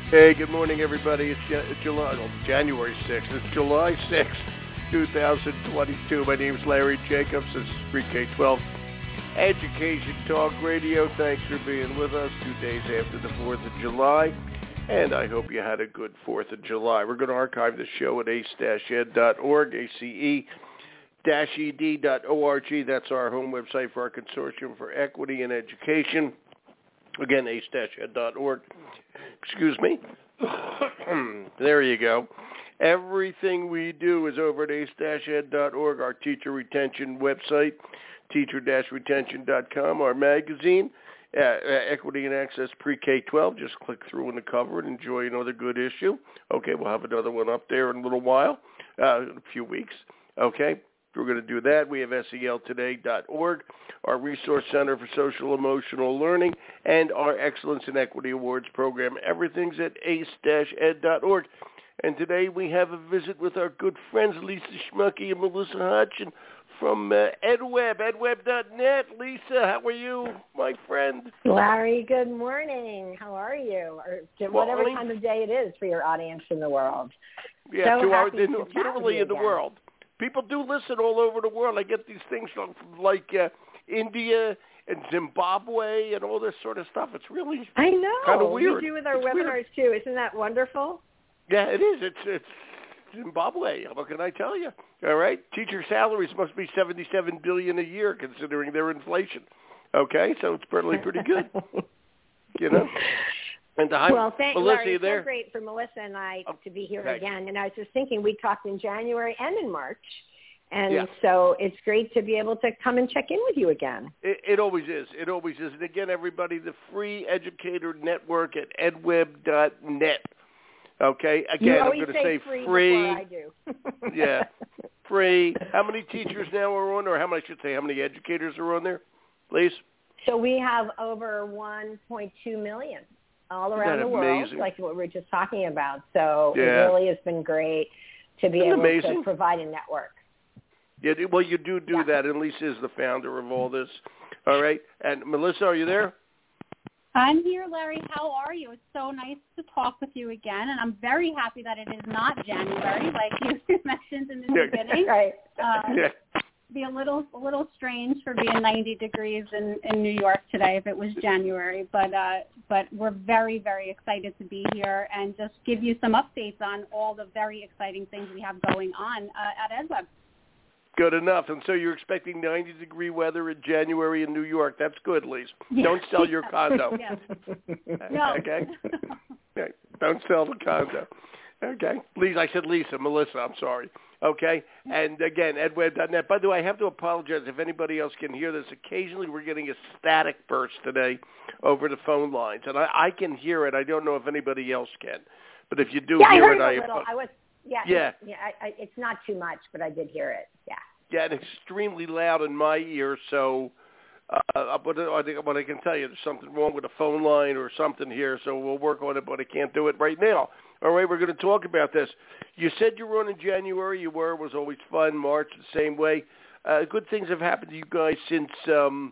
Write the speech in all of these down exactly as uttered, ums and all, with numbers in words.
Hey, good morning, everybody. It's J- July, oh, January sixth. It's July sixth, twenty twenty-two. My name is Larry Jacobs. This is Pre-K twelve Education Talk Radio. Thanks for being with us two days after the fourth of July, and I hope you had a good fourth of July. We're going to archive the show at ace dash ed dot org, A C E dash E D dot org. That's our home website for our Consortium for Equity and Education. Again, ace dash ed dot org. Excuse me. There you go. Everything we do is over at ace dash ed dot org, our teacher retention website, teacher dash retention dot com, our magazine, uh, Equity and Access Pre-K twelve. Just click through in the cover and enjoy another good issue. Okay, we'll have another one up there in a little while, uh, in a few weeks. Okay, we're going to do that. We have S E L today dot org, our Resource Center for Social Emotional Learning, and our Excellence in Equity Awards program. Everything's at ace dash ed dot org. And today we have a visit with our good friends Lisa Schmucky and Melissa Hodgson from uh, EdWeb, ed web dot net. Lisa, how are you, my friend? Larry, good morning. How are you? Or whatever Morning. time of day it is for your audience in the world. Yeah, so to our, happy they're to chat with literally you in the again. world. People do listen all over the world. I get these things from like uh, India and Zimbabwe and all this sort of stuff. It's really I know. kind of weird. We do with our it's webinars weird. too. Isn't that wonderful? Yeah, it is. It's it's Zimbabwe. What can I tell you? All right, teacher salaries must be seventy-seven billion dollars a year considering their inflation. Okay, so it's pretty pretty good. You know. And the well, thank Melissa, Larry. you It's there? so great for Melissa and I Oh, to be here thanks. again. And I was just thinking, we talked in January and in March. And Yeah. so it's great to be able to come and check in with you again. It, it always is. It always is. And again, everybody, the free educator network at ed web dot net. Okay? Again, you I'm always going to say say free. free. Before I do. Yeah. Free. How many teachers now are on, or how many, I should say, how many educators are on there, please? So we have over one point two million all Isn't around that the world, amazing? like what we were just talking about. So Yeah. it really has been great to be Isn't it able amazing? to provide a network. Yeah, well, you do do Yeah. that, and Lisa is the founder of all this. All right? And Melissa, are you there? I'm here, Larry. How are you? It's so nice to talk with you again, and I'm very happy that it is not January, like you mentioned in the Yeah. beginning. Right. Um, Yeah. Be a little, a little strange for being ninety degrees in, in New York today if it was January, but uh, but we're very, very excited to be here and just give you some updates on all the very exciting things we have going on uh, at EdWeb. Good enough. And so you're expecting ninety-degree weather in January in New York. That's good, Lise. Yeah. Don't sell your condo. Yes. No. Okay? Okay. Don't sell the condo. Okay? Lisa, I said Lisa. Melissa, I'm sorry. Okay? And again, ed web dot net. By the way, I have to apologize if anybody else can hear this. Occasionally we're getting a static burst today over the phone lines. And I, I can hear it. I don't know if anybody else can. But if you do yeah, hear I heard it, it a I little. I was, yeah, Yeah. It's, yeah I, I, it's not too much, but I did hear it. Yeah. Yeah, and extremely loud in my ear, so uh, but I think what I can tell you, there's something wrong with the phone line or something here, so we'll work on it, but I can't do it right now. All right, we're going to talk about this. You said you were on in January. You were. It was always fun. March, the same way. Uh, good things have happened to you guys since um,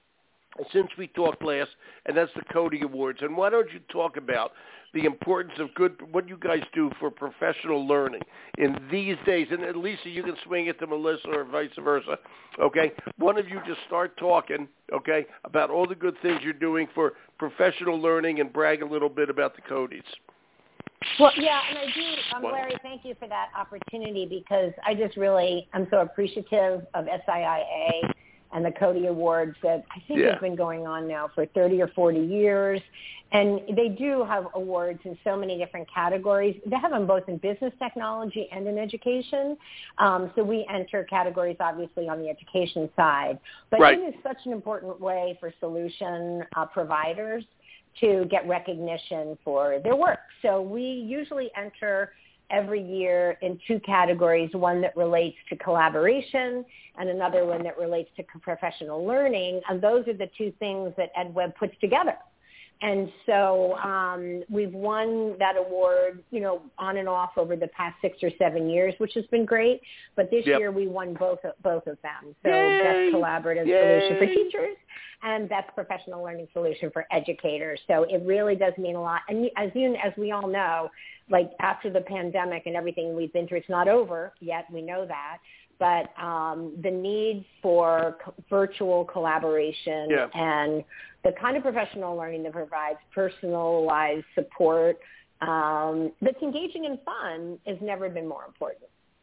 since we talked last, and that's the Cody Awards. And why don't you talk about the importance of good, what you guys do for professional learning in these days. And uh, Lisa, you can swing it to Melissa or vice versa, okay? One of you just start talking, okay, about all the good things you're doing for professional learning and brag a little bit about the Codys. Well, yeah, and I do, um, Larry, thank you for that opportunity because I just really, I'm so appreciative of S I I A and the Cody Awards that I think Yeah. have been going on now for thirty or forty years. And they do have awards in so many different categories. They have them both in business technology and in education. Um, so we enter categories, obviously, on the education side. But Right. it is such an important way for solution uh, providers to get recognition for their work. So we usually enter every year in two categories, one that relates to collaboration and another one that relates to professional learning. And those are the two things that EdWeb puts together. And so um, we've won that award, you know, on and off over the past six or seven years, which has been great. But this Yep. year we won both both of them. So Yay! best collaborative Yay! solution for teachers and best professional learning solution for educators. So it really does mean a lot. And as you, as we all know, like after the pandemic and everything we've been through, it's not over yet. We know that. But um, the need for co- virtual collaboration yeah. and the kind of professional learning that provides personalized support um, that's engaging and fun has never been more important.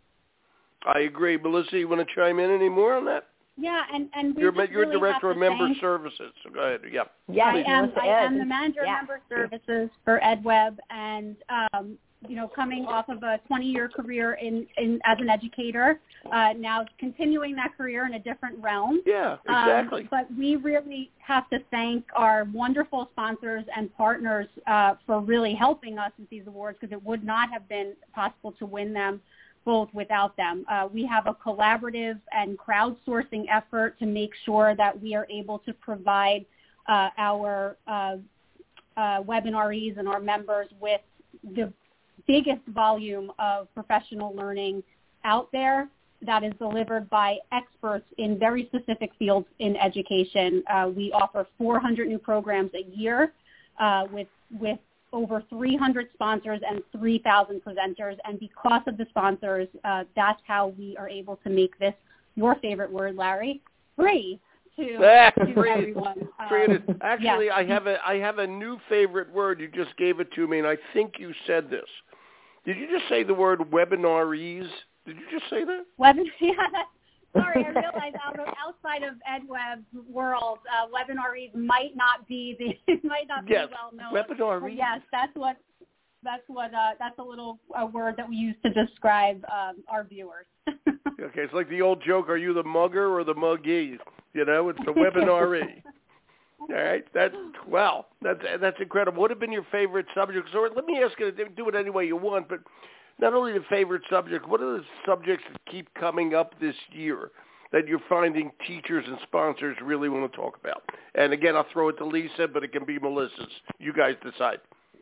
I agree. Melissa, you want to chime in any more on that? Yeah, and, and we You're, just you're really Director have of to Member thank, Services. So go ahead. Yeah. Yeah, I am. Melissa I is. am the Manager yeah. of Member Services for EdWeb, and um, you know, coming off of a twenty-year career in, in as an educator, uh, now continuing that career in a different realm. Yeah, exactly. Um, but we really have to thank our wonderful sponsors and partners uh, for really helping us with these awards, because it would not have been possible to win them both without them. Uh, we have a collaborative and crowdsourcing effort to make sure that we are able to provide uh, our uh, uh, webinaries and our members with the biggest volume of professional learning out there that is delivered by experts in very specific fields in education. Uh, we offer four hundred new programs a year uh, with with over three hundred sponsors and three thousand presenters. And because of the sponsors, uh, that's how we are able to make this, your favorite word, Larry, free to, ah, to free, everyone. free Um, to, actually, yes. I have a I have a new favorite word. You just gave it to me, and I think you said this. Did you just say the word webinaries? Did you just say that? Web- yeah, that's, sorry, I realized out of, outside of EdWeb's world, uh, webinaries might not be the might not yes. be well known. Webinaries. Yes, that's what that's what uh, that's a little uh, word that we use to describe um, our viewers. Okay, it's like the old joke: are you the mugger or the muggee? You know, it's the webinaree. All right, that's wow, that's that's incredible. What have been your favorite subjects? Or let me ask you, do it any way you want, but not only the favorite subject, what are the subjects that keep coming up this year that you're finding teachers and sponsors really want to talk about? And again, I'll throw it to Lisa, but it can be Melissa's. You guys decide.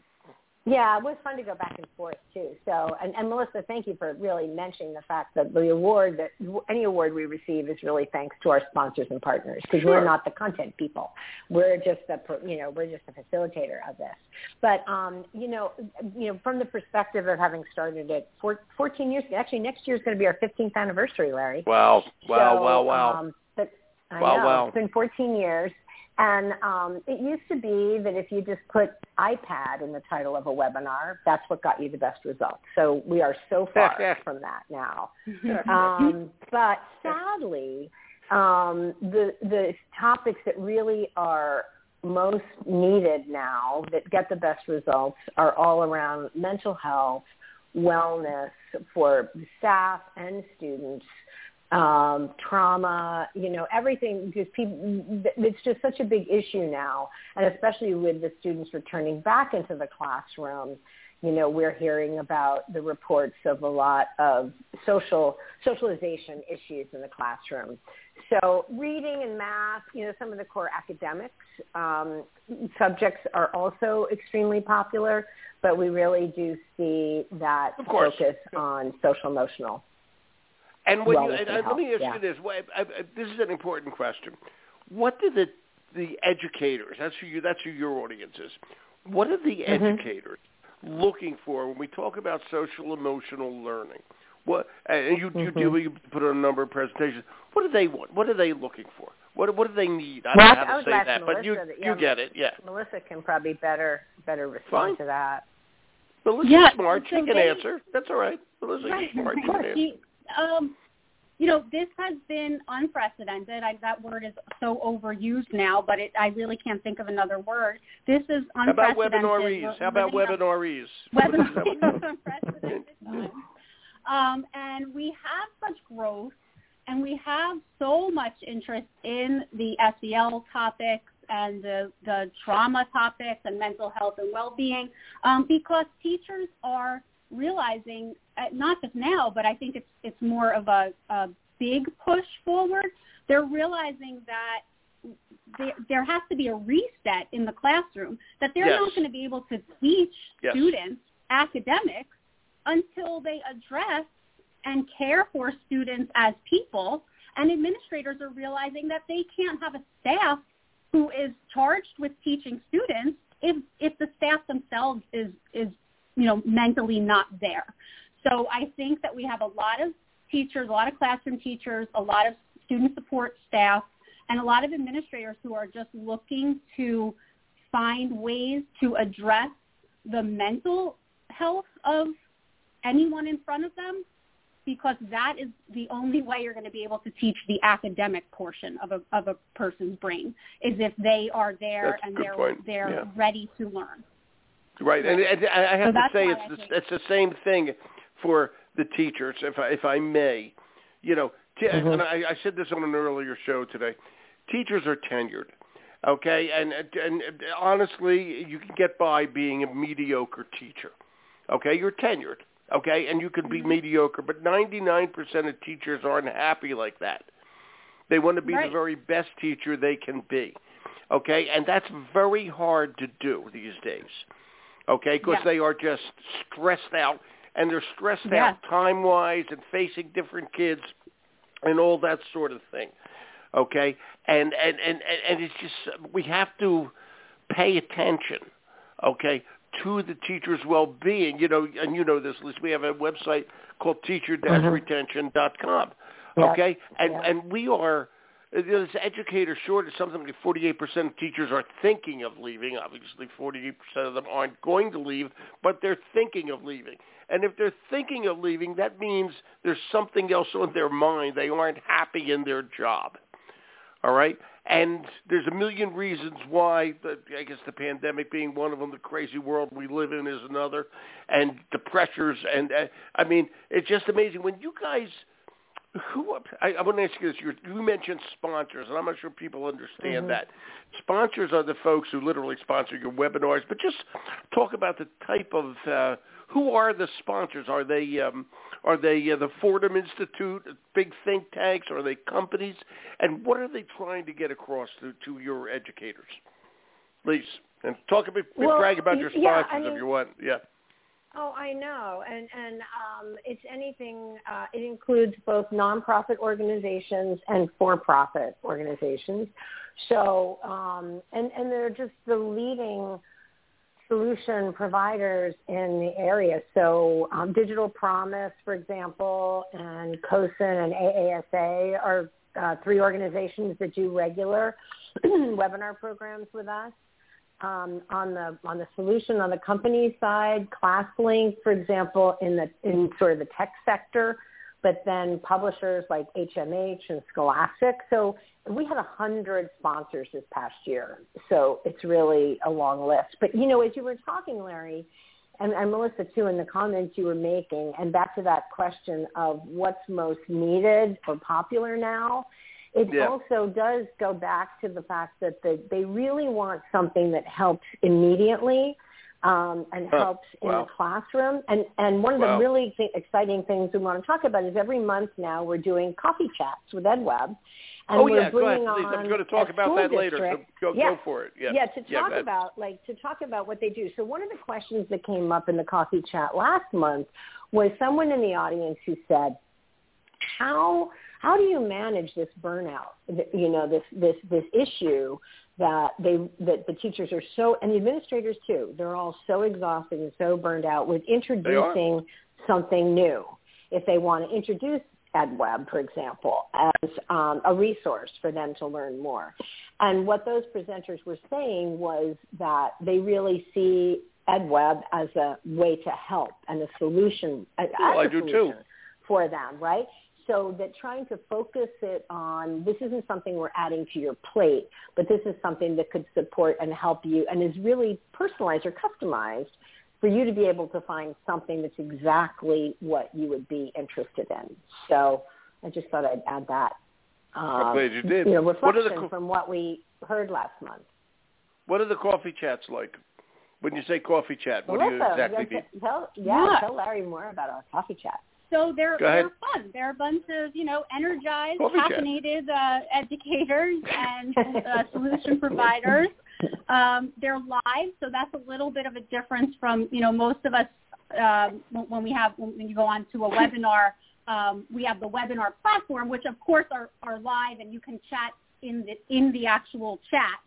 Yeah, it was fun to go back and forth too. So, and, and Melissa, thank you for really mentioning the fact that the award, that any award we receive is really thanks to our sponsors and partners, because Sure. we're not the content people. We're just the, you know, we're just the facilitator of this. But, um, you know, you know, from the perspective of having started it for fourteen years, actually next year is going to be our fifteenth anniversary, Larry. Wow, wow, so, wow, wow. Um, but I wow, know, wow. It's been fourteen years. And um, it used to be that if you just put iPad in the title of a webinar, that's what got you the best results. So we are so far from that now. Um, but sadly, um, the the topics that really are most needed now that get the best results are all around mental health, wellness for staff and students, Um, trauma, you know, everything, because people, it's just such a big issue now, and especially with the students returning back into the classroom, you know, we're hearing about the reports of a lot of social socialization issues in the classroom. So reading and math, you know, some of the core academics um, subjects are also extremely popular, but we really do see that focus on social emotional. And when well, you, and, and let me ask yeah. you this: I, I, this is an important question. What do the the educators? That's who you. That's who your audience is. What are the mm-hmm. educators looking for when we talk about social emotional learning? What and you mm-hmm. you do you put on a number of presentations. What do they want? What are they looking for? What what do they need? I don't well, know how to say that, Melissa but you that, yeah, you get it. Yeah. Melissa can probably better better respond Fine. to that. Melissa's yeah, smart. so she can they, answer. That's all right. Melissa's right, smart. She of can course. answer. She, um, you know, this has been unprecedented. I, that word is so overused now, but it, I really can't think of another word. This is unprecedented. How about webinaries? How about webinaries? Webinaries. Unprecedented times. Um, and we have such growth, and we have so much interest in the S E L topics and the, the trauma topics and mental health and well-being, um, because teachers are realizing, uh, not just now, but I think it's it's more of a, a big push forward. They're realizing that there, there has to be a reset in the classroom, that they're yes. not going to be able to teach yes. students academics until they address and care for students as people. And administrators are realizing that they can't have a staff who is charged with teaching students if if the staff themselves is is you know mentally not there. So I think that we have a lot of teachers, a lot of classroom teachers, a lot of student support staff, and a lot of administrators who are just looking to find ways to address the mental health of anyone in front of them, because that is the only way you're going to be able to teach the academic portion of a of a person's brain, is if they are there That's and they're point. they're yeah. ready to learn. Right, and, and I have so to say I it's think- the, it's the same thing for the teachers, if I, if I may. You know, t- Mm-hmm. and I, I said this on an earlier show today. Teachers are tenured, okay, and and honestly, you can get by being a mediocre teacher. Okay, you're tenured. Okay, and you can be mediocre, but ninety-nine percent of teachers aren't happy like that. They want to be Right. the very best teacher they can be. Okay, and that's very hard to do these days. Okay, because Yeah. they are just stressed out, and they're stressed Yeah. out time-wise and facing different kids and all that sort of thing. Okay, and and, and, and it's just, we have to pay attention, okay, to the teacher's well-being. You know, and you know this, Liz, we have a website called teacher dash retention dot com, okay? Yeah. And Yeah. and we are, this educator shortage, something like forty-eight percent of teachers are thinking of leaving. Obviously, forty-eight percent of them aren't going to leave, but they're thinking of leaving. And if they're thinking of leaving, that means there's something else on their mind. They aren't happy in their job. All right? And there's a million reasons why, the, I guess the pandemic being one of them, the crazy world we live in is another, and the pressures. And, uh, I mean, it's just amazing. When you guys, who, I, I want to ask you this. You, you mentioned sponsors, and I'm not sure people understand Mm-hmm. that. Sponsors are the folks who literally sponsor your webinars, but just talk about the type of, uh, who are the sponsors? Are they um, are they uh, the Fordham Institute, big think tanks? Are they companies? And what are they trying to get across to, to your educators? Please, and talk a bit, Well, brag about your sponsors yeah, I mean, if you want. Yeah. Oh, I know, and and um, it's anything. Uh, it includes both nonprofit organizations and for-profit organizations. So, um, and and they're just the leading solution providers in the area. So, um, Digital Promise, for example, and COSIN and A A S A are uh, three organizations that do regular webinar programs with us. Um, on the on the solution on the company side, ClassLink, for example, in the in sort of the tech sector, but then publishers like H M H and Scholastic. So we had a hundred sponsors this past year. So it's really a long list. But you know, as you were talking, Larry, and, and Melissa too, in the comments you were making, and back to that question of what's most needed or popular now. It Yeah. also does go back to the fact that the, they really want something that helps immediately um, and Huh. helps in Wow. the classroom. And, and one of Wow. the really th- exciting things we want to talk about is every month now we're doing coffee chats with EdWeb. And Oh, we're yeah, go bringing ahead, please. on I'm going to talk a about school that later, so district. go, yeah. go for it. Yeah, yeah, to yeah, talk go ahead. about like to talk about what they do. So one of the questions that came up in the coffee chat last month was someone in the audience who said, how how do you manage this burnout, you know, this this this issue that they that the teachers are so, and the administrators too, they're all so exhausted and so burned out with introducing something new. If they want to introduce EdWeb, for example, as um, a resource for them to learn more. And what those presenters were saying was that they really see EdWeb as a way to help and a solution, as Well, a I do solution too. for them, right? So that trying to focus it on, this isn't something we're adding to your plate, but this is something that could support and help you and is really personalized or customized for you to be able to find something that's exactly what you would be interested in. So I just thought I'd add that. Uh, I'm glad you did. You know, What are reflection the co- from what we heard last month. What are the coffee chats like? When you say coffee chat, what do you Melissa, exactly you mean? guys tell, yeah, Yeah. tell Larry more about our coffee chat. So they're Go ahead. they're fun. They're a bunch of you know energized, Coffee chat. caffeinated uh, educators and uh, solution providers. Um, they're live, so that's a little bit of a difference from you know most of us um, when we have when you go on to a webinar. Um, we have the webinar platform, which of course are, are live, and you can chat in the in the actual chat.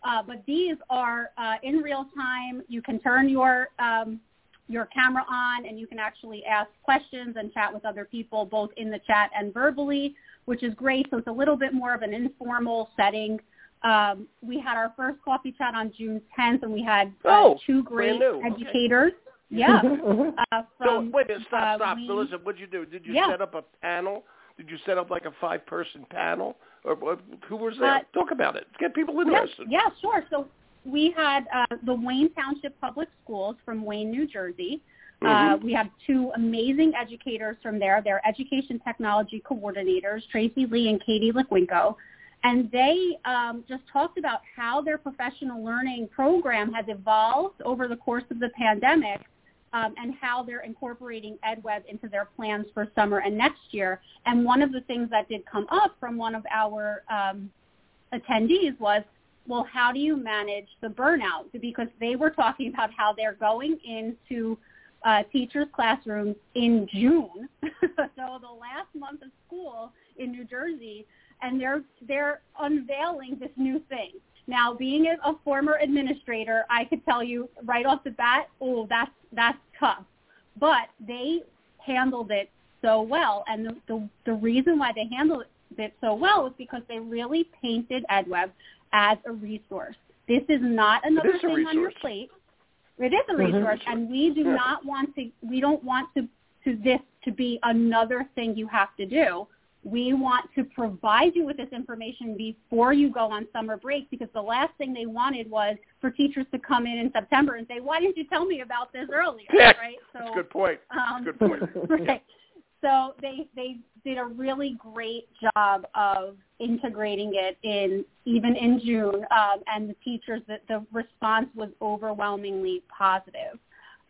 Uh, but these are uh, in real time. You can turn your um, your camera on, and you can actually ask questions and chat with other people, both in the chat and verbally, which is great. So it's a little bit more of an informal setting. Um, we had our first coffee chat on June tenth, and we had uh, oh, two great okay. educators. Yeah. Uh, so from, wait a minute, stop, uh, stop. we, Melissa, what did you do? Did you yeah. set up a panel? Did you set up like a five-person panel? Or, or who was there? Uh, Talk about it. Get people interested. Yeah, yeah, sure. So we had uh, the Wayne Township Public Schools from Wayne, New Jersey. Mm-hmm. Uh, we have two amazing educators from there. They're education technology coordinators, Tracy Lee and Katie Liquinco. And they um, just talked about how their professional learning program has evolved over the course of the pandemic, um, and how they're incorporating EdWeb into their plans for summer and next year. And one of the things that did come up from one of our um, attendees was, well, how do you manage the burnout? Because they were talking about how they're going into uh, teachers' classrooms in June, so the last month of school in New Jersey, and they're they're unveiling this new thing. Now, being a, a former administrator, I could tell you right off the bat, oh, that's that's tough. But they handled it so well, and the the, the reason why they handled it so well is because they really painted EdWeb as a resource. This is not another is thing on your plate. It is a resource, mm-hmm. and we do yeah. not want to. We don't want to, to this to be another thing you have to do. We want to provide you with this information before you go on summer break, because the last thing they wanted was for teachers to come in in September and say, "Why didn't you tell me about this earlier?" Yeah, right? So, that's a good point. Um, That's a good point. right. Yeah. So they they did a really great job of integrating it in, even in June, um, and the teachers, that the response was overwhelmingly positive.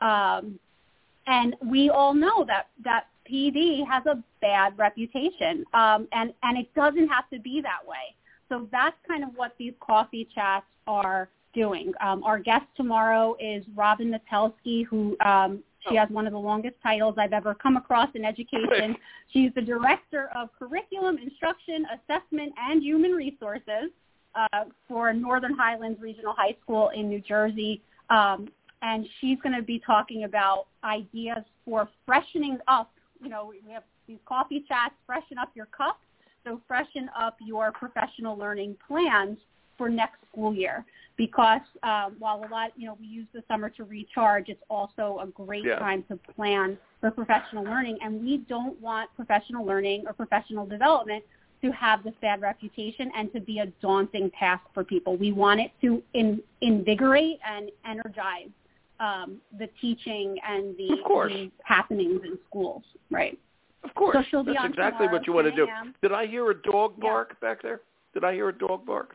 Um, and we all know that, that P D has a bad reputation, um, and, and it doesn't have to be that way. So that's kind of what these coffee chats are doing. Um, our guest tomorrow is Robin Metelsky, who um, she has one of the longest titles I've ever come across in education. She's the Director of Curriculum, Instruction, Assessment, and Human Resources uh, for Northern Highlands Regional High School in New Jersey. Um, and she's going to be talking about ideas for freshening up. You know, we have these coffee chats, freshen up your cup. So freshen up your professional learning plans for next school year, because um, while a lot, you know, we use the summer to recharge, it's also a great yeah. time to plan for professional learning, and we don't want professional learning or professional development to have this bad reputation and to be a daunting task for people. We want it to in, invigorate and energize um, the teaching and the, the happenings in schools, right? Of course. So she'll be That's on exactly tomorrow, what you want to do. Did I hear a dog bark yeah. back there? Did I hear a dog bark?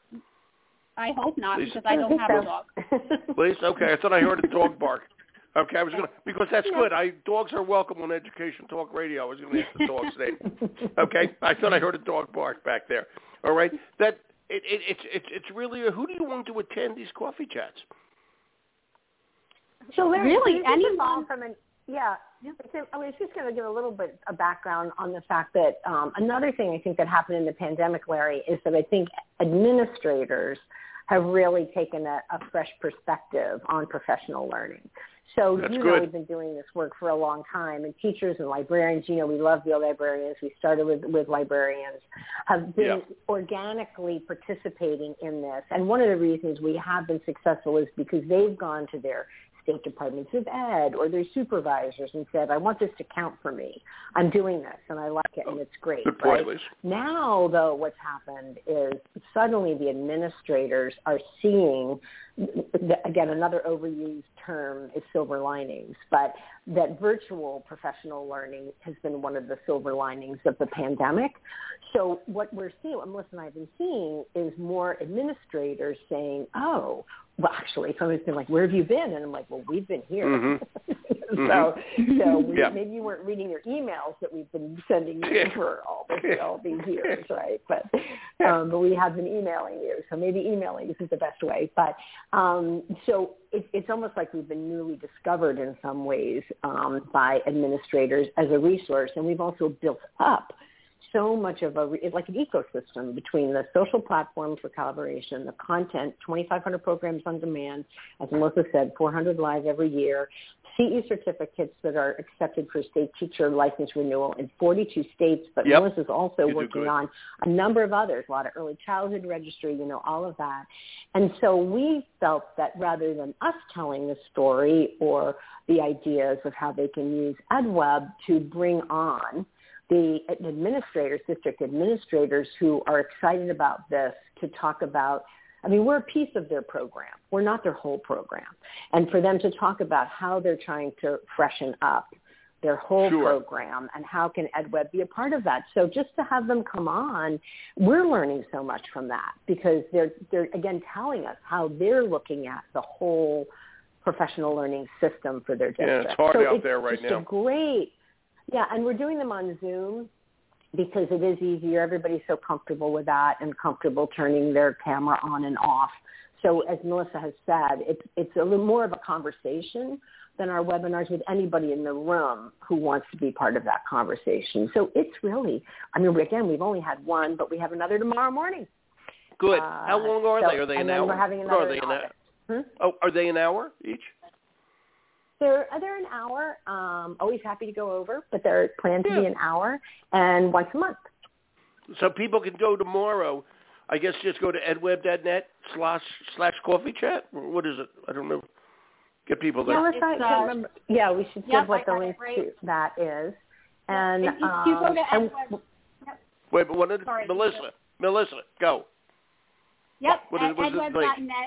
I hope not, Please. because I don't have a dog. Please? Okay, I thought I heard a dog bark. Okay, I was going to, because that's yeah. good. I Dogs are welcome on Education Talk Radio. I was going to ask the dog's name. Okay, I thought I heard a dog bark back there. All right, that it, it, it's it's it's really a, who do you want to attend these coffee chats? So Larry, really, anyone from an yeah. I was just going to give a little bit of background on the fact that um, another thing I think that happened in the pandemic, Larry, is that I think administrators have really taken a, a fresh perspective on professional learning. So, That's you good. know, we've been doing this work for a long time, and teachers and librarians, you know, we love the librarians. We started with, with librarians, have been yeah. organically participating in this. And one of the reasons we have been successful is because they've gone to their state departments of ed or their supervisors and said, I want this to count for me. I'm doing this, and I like it, and it's great. Good right? point, Liz. Now, though, what's happened is suddenly the administrators are seeing, again, another overused term is silver linings, but that virtual professional learning has been one of the silver linings of the pandemic. So what we're seeing, what Melissa and I have been seeing, is more administrators saying, oh, well, actually, somebody's been like, where have you been? And I'm like, well, we've been here. Mm-hmm. so mm-hmm. so we, yeah. maybe you weren't reading your emails that we've been sending you for all, this, all these years, right? But um, but we have been emailing you, so maybe emailing is the best way. But um, so it, it's almost like we've been newly discovered in some ways um, by administrators as a resource, and we've also built up so much of a, it's like an ecosystem between the social platform for collaboration, the content, twenty-five hundred programs on demand, as Melissa said, four hundred live every year, C E certificates that are accepted for state teacher license renewal in forty-two states, but yep. Melissa's also you working on a number of others, a lot of early childhood registry, you know, all of that. And so we felt that rather than us telling the story or the ideas of how they can use EdWeb to bring on the administrators, district administrators who are excited about this to talk about, I mean, we're a piece of their program. We're not their whole program. And for them to talk about how they're trying to freshen up their whole sure. program and how can EdWeb be a part of that. So just to have them come on, we're learning so much from that because they're, they're again, telling us how they're looking at the whole professional learning system for their district. Yeah, it's hard so out it's there right just now. A great, yeah, and we're doing them on Zoom because it is easier. Everybody's so comfortable with that and comfortable turning their camera on and off. So as Melissa has said, it's, it's a little more of a conversation than our webinars with anybody in the room who wants to be part of that conversation. So it's really, I mean, again, we've only had one, but we have another tomorrow morning. Good. Uh, How long are so, they? Are they an and hour? then we're having another or are they an hour? Hmm? Oh, are they an hour each? They're, they're an hour. Um, always happy to go over, but they're planned to yeah. be an hour and once a month. So people can go tomorrow. I guess just go to edweb.net slash slash coffee chat. What is it? I don't know. Get people there. Yeah, let's It's, not, uh, remember. Yeah, we should yep, give what I the link right. to that is. And if you, um, if you go to and, EdWeb, yep. Wait, but what did Sorry, Melissa? Melissa, go. Yep, What is, at what is it like? edweb.net,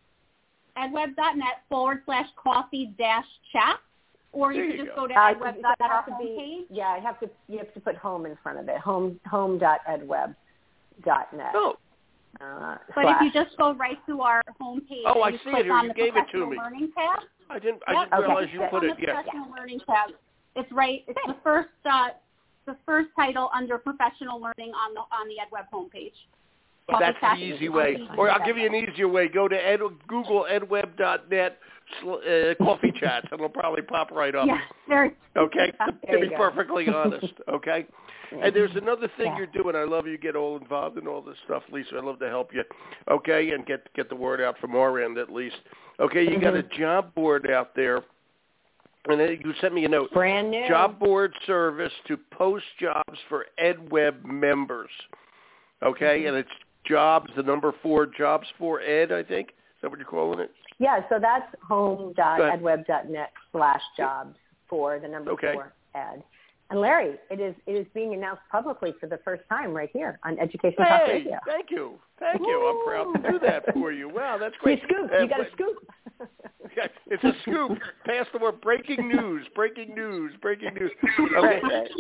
edweb.net forward slash coffee dash chat, or you There can you just go. go to uh, edweb so dot it has our to be, homepage. yeah, I have to. You have to put home in front of it. Home home dot edweb dot net. Oh, Uh, But slash. if you just go right to our homepage Oh, I and you see it click here. on You the gave it to professional me. learning tab, I didn't. I yep, didn't okay. realize you click put on it. the Yeah. professional learning tab. It's right. It's the first. Uh, the first title under professional learning on the on the EdWeb homepage. That's the easy way. Or I'll give you an easier way. Go to ed, Google edweb dot net uh, coffee chats, and it'll probably pop right up. Yeah, very. Okay? There To be you go. perfectly honest, okay? And there's another thing Yeah. you're doing. I love you get all involved in all this stuff, Lisa. I'd love to help you, okay, and get get the word out from our end at least. Okay, you mm-hmm. got a job board out there, and then you sent me a note. Brand new. Job board service to post jobs for EdWeb members, okay? Mm-hmm. And it's jobs, the number four, jobs for ed, I think. Is that what you're calling it? Yeah, so that's home dot edweb dot net slash jobs for the number okay. four ed. And Larry, it is it is being announced publicly for the first time right here on Education hey, Talk Radio. Thank you. Thank you. I'm proud to do that for you. Wow, that's great. You scoop. Uh, you got a scoop. Yeah, it's a scoop. Pass the word. Breaking news. Breaking news. Breaking news. Okay.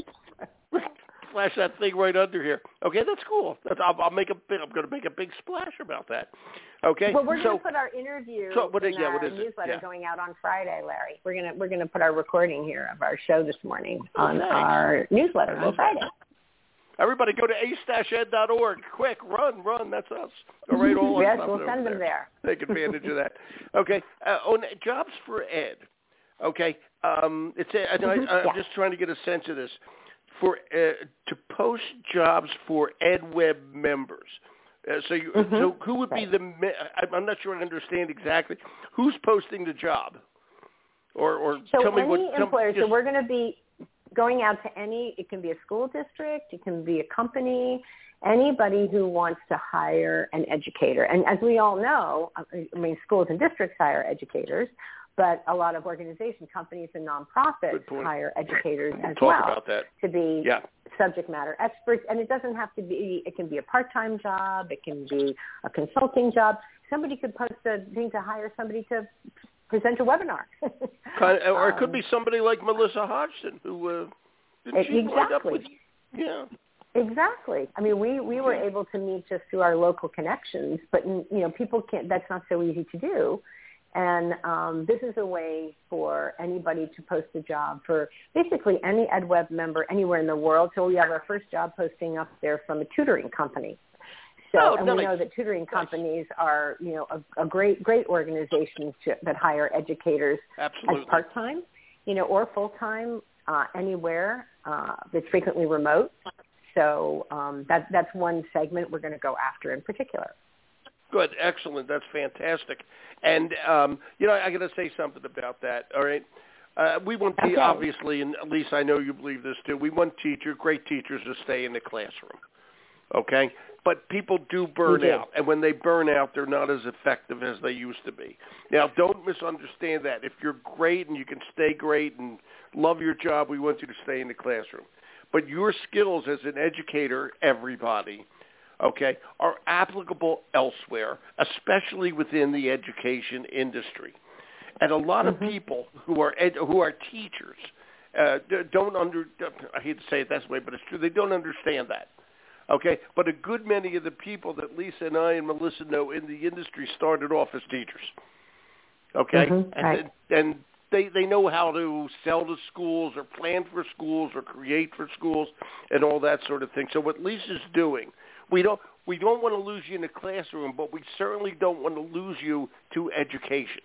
Flash that thing right under here. Okay, that's cool. That's, I'll, I'll make a big. I'm going to make a big splash about that. Okay. Well, we're so, going to put our interview so, what, in yeah, our what is newsletter it? Yeah. going out on Friday, Larry. We're going to we're going to put our recording here of our show this morning oh, on thanks. our newsletter on Friday. That. Everybody, go to ace dash ed dot org. Quick, run, run. That's us. All right, all yes, our we'll stuff send them there. there. Take advantage of that. Okay. Uh, on jobs for ed. Okay. Um, it's. A, I, I, I'm yeah. just trying to get a sense of this. For uh, to post jobs for EdWeb members. Uh, so, you, mm-hmm. so who would right. be the? I'm not sure I understand exactly who's posting the job, or or so tell me any what. employer. Tell, just, so we're going to be going out to any. It can be a school district. It can be a company. Anybody who wants to hire an educator. And as we all know, I mean, schools and districts hire educators. But a lot of organizations, companies, and nonprofits hire educators as Talk well about that. to be yeah. subject matter experts. And it doesn't have to be, it can be a part-time job. It can be a consulting job. Somebody could post a thing to hire somebody to present a webinar. kind of, or it could um, be somebody like Melissa Hodgson, who uh, didn't she exactly. wind up with, yeah. Exactly. I mean, we, we were able to meet just through our local connections, but, you know, people can't, that's not so easy to do. And um, this is a way for anybody to post a job for basically any EdWeb member anywhere in the world. So we have our first job posting up there from a tutoring company. So, oh, and nice. we know that tutoring companies are, you know, a, a great, great organizations to, that hire educators Absolutely. as part-time, you know, or full-time uh, anywhere. Uh, it's frequently remote. So um, that, that's one segment we're going to go after in particular. Good, excellent. That's fantastic. And, um, you know, I got to say something about that, all right? Uh, we want, okay. te- obviously, and at least I know you believe this too, we want teachers, great teachers to stay in the classroom, okay? But people do burn do. out, and when they burn out, they're not as effective as they used to be. Now, don't misunderstand that. If you're great and you can stay great and love your job, we want you to stay in the classroom. But your skills as an educator, everybody, okay, are applicable elsewhere, especially within the education industry. And a lot mm-hmm. of people who are ed- who are teachers uh, don't under. I hate to say it that way, but it's true. They don't understand that. Okay, but a good many of the people that Lisa and I and Melissa know in the industry started off as teachers. Okay, mm-hmm. and right. and they they know how to sell to schools or plan for schools or create for schools and all that sort of thing. So what Lisa's doing, we don't we don't want to lose you in the classroom, but we certainly don't want to lose you to education.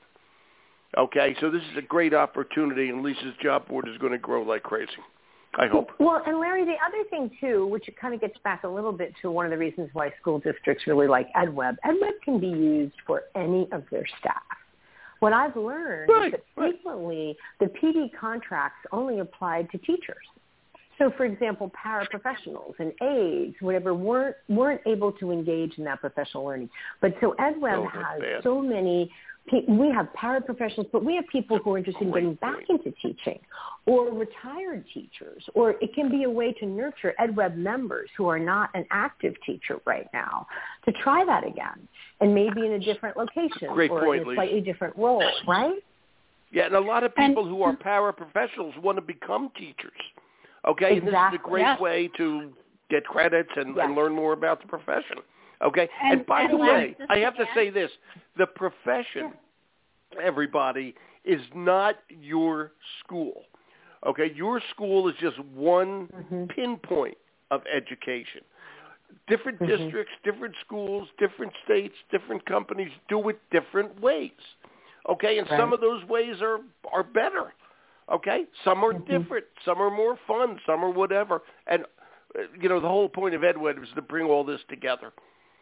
Okay, so this is a great opportunity, and Lisa's job board is going to grow like crazy, I hope. Well, and Larry, the other thing, too, which kind of gets back a little bit to one of the reasons why school districts really like EdWeb, EdWeb can be used for any of their staff. What I've learned right, is that right. frequently the P D contracts only applied to teachers. So, for example, paraprofessionals and aides, whatever, weren't weren't able to engage in that professional learning. But so EdWeb oh, has bad. so many. We have paraprofessionals, but we have people who are interested in getting back into teaching, or retired teachers, or it can be a way to nurture EdWeb members who are not an active teacher right now to try that again, and maybe in a different location Great or point, in a Lisa. slightly different role, right? Yeah, and a lot of people and, who are paraprofessionals want to become teachers. Okay, exactly. and this is a great yes. way to get credits and, yes. and learn more about the profession. Okay, and, and by and the way, just I have to add, say this: the profession, yeah. everybody, is not your school. Okay, your school is just one mm-hmm. pinpoint of education. Different mm-hmm. districts, different schools, different states, different companies do it different ways. Okay, and right. some of those ways are, are better. Okay, some are mm-hmm. different, some are more fun, some are whatever. And, uh, you know, the whole point of EdWeb is to bring all this together.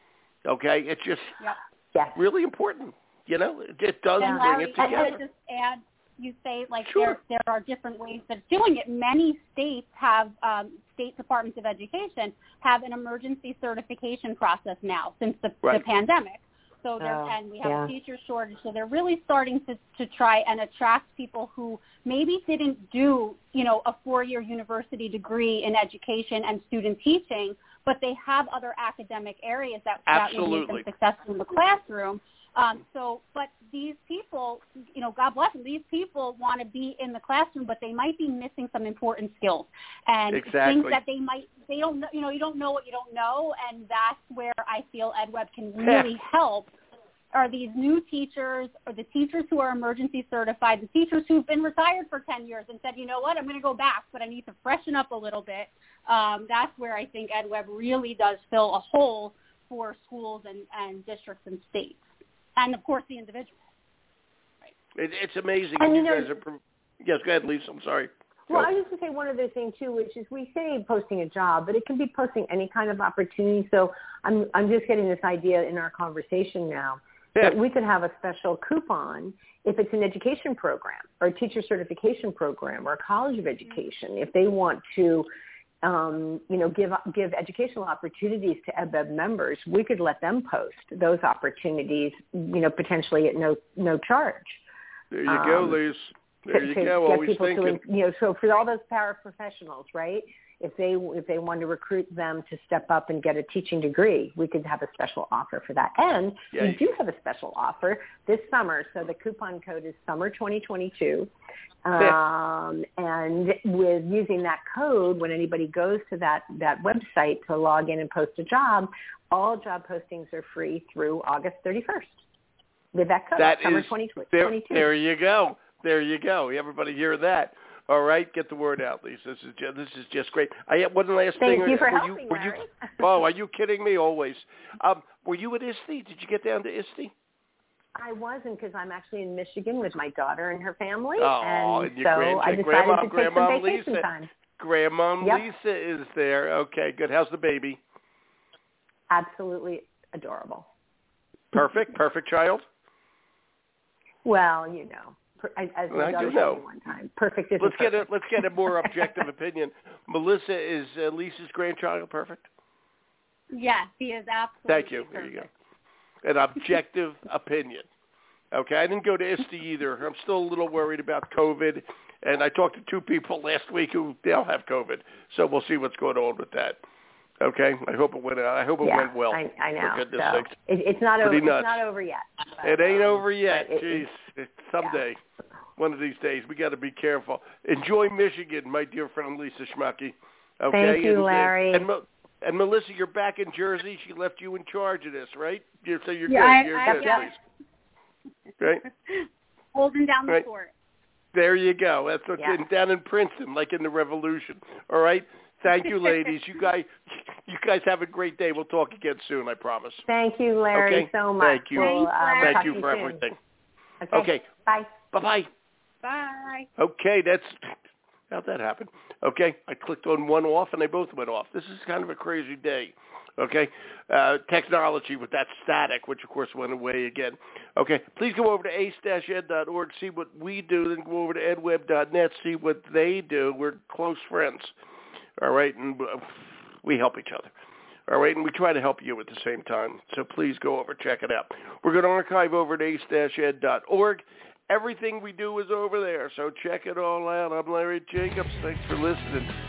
Okay, it's just yep. yes. really important. You know, it, it does and bring Larry, it together. I would just add, you say like Sure. there there are different ways of doing it. Many states have um, state departments of education have an emergency certification process now since the, right. the pandemic. So they're, oh, and we have yeah. a teacher shortage. So they're really starting to, to try and attract people who maybe didn't do, you know, a four-year university degree in education and student teaching, but they have other academic areas that, that would make them successful in the classroom. Um, so, but these people, you know, God bless them, these people want to be in the classroom, but they might be missing some important skills and exactly. things that they might, they don't know, you know, you don't know what you don't know, and that's where I feel EdWeb can really help. Are these new teachers or the teachers who are emergency certified, the teachers who've been retired for ten years and said, you know what, I'm going to go back, but I need to freshen up a little bit. Um, that's where I think EdWeb really does fill a hole for schools and, and districts and states. And, of course, the individual. Right. It, it's amazing. And you you know, guys are, yes, go ahead, Lisa. I'm sorry. Well, I was just going to say one other thing, too, which is we say posting a job, but it can be posting any kind of opportunity. So I'm, I'm just getting this idea in our conversation now yeah. that we could have a special coupon if it's an education program or a teacher certification program or a college of education, if they want to Um, you know, give give educational opportunities to EdWeb members, we could let them post those opportunities, you know, potentially at no no charge. There you um, go, Lise. There to, you to go. Get Always people thinking. To, you know, so for all those paraprofessionals, right? If they if they want to recruit them to step up and get a teaching degree, we could have a special offer for that. And yeah, we you, do have a special offer this summer. So the coupon code is summer twenty twenty-two. Um, and with using that code, when anybody goes to that, that website to log in and post a job, all job postings are free through August thirty-first with that code, that summer is, twenty twenty-two. There, there you go. There you go. Everybody hear that. All right, get the word out, Lisa. This is just, this is just great. I have one last Thank thing. Thank you for were helping, you, were Larry. You, oh, are you kidding me? Always. Um, were you at I S T E? Did you get down to I S T E? I wasn't because I'm actually in Michigan with my daughter and her family, oh, and and so grandma, I decided grandma, to take grandma some vacation Lisa. time. Grandma Yep. Lisa is there. Okay, good. How's the baby? Absolutely adorable. Perfect. Perfect child? Well, you know, per- as as Well, my I daughter do told know. me one time, perfect isn't Let's get a perfect. let's get a more objective opinion. Melissa, is uh, Lisa's grandchild perfect? Yes, he is absolutely Thank you. perfect. There you go. An objective opinion. Okay, I didn't go to I S T E either. I'm still a little worried about COVID, and I talked to two people last week who they'll have COVID, so we'll see what's going on with that. Okay, I hope it went. I hope it yeah, went well. I, I know. For goodness So sakes. it, it's not over. Pretty It's nuts. not over yet. But, It ain't um, over yet. but it- Jeez, it- it's someday, one of these days, we got to be careful. Enjoy Michigan, my dear friend Lisa Schmucky. Okay, Thank you, and, Larry. And, and, and Melissa, you're back in Jersey. She left you in charge of this, right? You're, so you're Yeah, good. I- You're I- good, yeah. please. Right? Holding down the Right. fort. There you go. That's what Yeah. in, down in Princeton, like in the Revolution. All right. Thank you, ladies. You guys, you guys have a great day. We'll talk again soon. I promise. Thank you, Larry, Okay. so much. Thank you. We'll, uh, we'll Thank talk you to for soon. everything. Okay. Okay. Bye. Bye bye. Bye. Okay, that's how'd that happen? Okay, I clicked on one off and they both went off. This is kind of a crazy day. Okay, uh, technology with that static, which of course went away again. Okay, please go over to ace dash ed dot org, see what we do, then go over to ed web dot net, see what they do. We're close friends. All right, and we help each other. All right, and we try to help you at the same time. So please go over, check it out. We're going to archive over at ace dash ed dot org. Everything we do is over there, so check it all out. I'm Larry Jacobs. Thanks for listening.